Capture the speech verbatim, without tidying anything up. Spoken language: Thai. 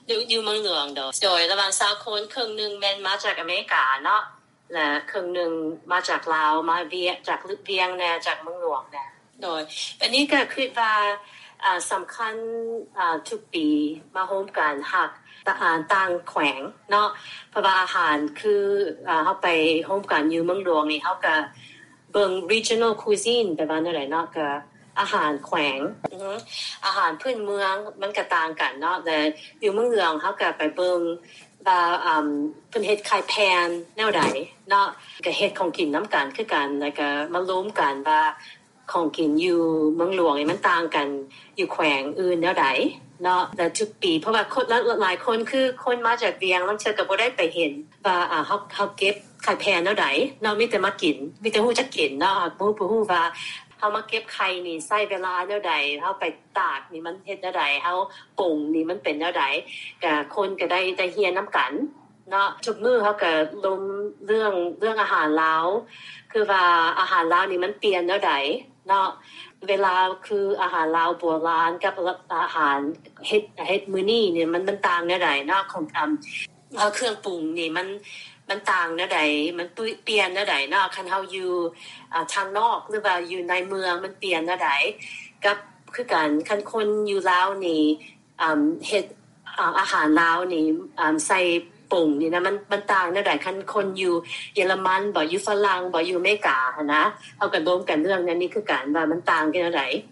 อยู่อยู่เมืองหลวงโดยโดยระหว่างสาวคนครึ่งนึงแม่นมาจากอเมริกาเนาะและครึ่งนึงมาจากลาวมาเวียจากเวียงแน่จากเมืองหลวงแน่โดยอันนี้ก็คิดว่าอ่าสำคัญอ่าทุกปีมาโฮมกันฮักต่างแขวงเนาะเพราะว่าอาหารคืออ่าเฮาไปโฮมกันอยู่เมืองหลวงนี่เฮาก็เบิ่ง regional cuisine แปลว่าอะไรเนาะก็อาหารแขวงอืออาหารพื้นเมืองมันก็ต่างกันเนาะแต่อยู่เมืองหลวงเฮาก็ไปเบิ่งว่าอ่าเพิ่นเฮ็ดไข่แพนแนวใดเนาะก็เฮ็ดของกินนํกันคือกันแล้วก็มารวมกันว่าของกินอยู่เมืองหลวงนี่มันต่างกันอยู่แขวงอื่นแนวใดเนาะแต่ทุกปีเพราะว่าคนหลายคนคือคนมาจากเวียงลางเทื่อก็บ่ได้ไปเห็นว่าอ่าเฮาเฮาเก็บไข่แพนแนวใดเนาะมีแต่มากินมีแต่ฮู้จักกินเนาะบ่บ่ฮู้ว่าเฮามาเก็บไข่นี่ใช้เวลาแนวใดเฮาไปตากนี่มันเฮ็ดแนวใดเฮาปรุงนี่มันเป็นแนวใดก็คนก็ได้ได้เรียนนํกันเนาะทุกมื้อเฮาก็ลงเรื่องเรื่องอาหารลาวคือว่าอาหารลาวนี่มันเปลี่ยนแนวใดเนาะเวลาคืออาหารลาวโบราณกับอาหารเฮ็ดเฮ็ดมื้อนี้เนี่ยมันมันต่างแนวใดเนาะของอ่าเครื่องปรุงนี่มันมันต่างแนวใดมันเปลี่ยนแนวใดเนาะคันเฮาอยู่อ่าทางนอกหรือว่าอยู่ในเมืองมันเปลี่ยนแนวใดกับคือกันคันคนอยู่ลาวนี่อ่าเฮ็ดอ่าอาหารลาวนี่อ่าใส่ปรุงนี่นะมันมันต่างแนวใดคันคนอยู่เยอรมันบ่อยู่ฝรั่งบ่อยู่อเมริกาหั่นนะเฮาก็รวมกันเรื่องนั้นนี่คือกันว่ามันต่างกันแนวใด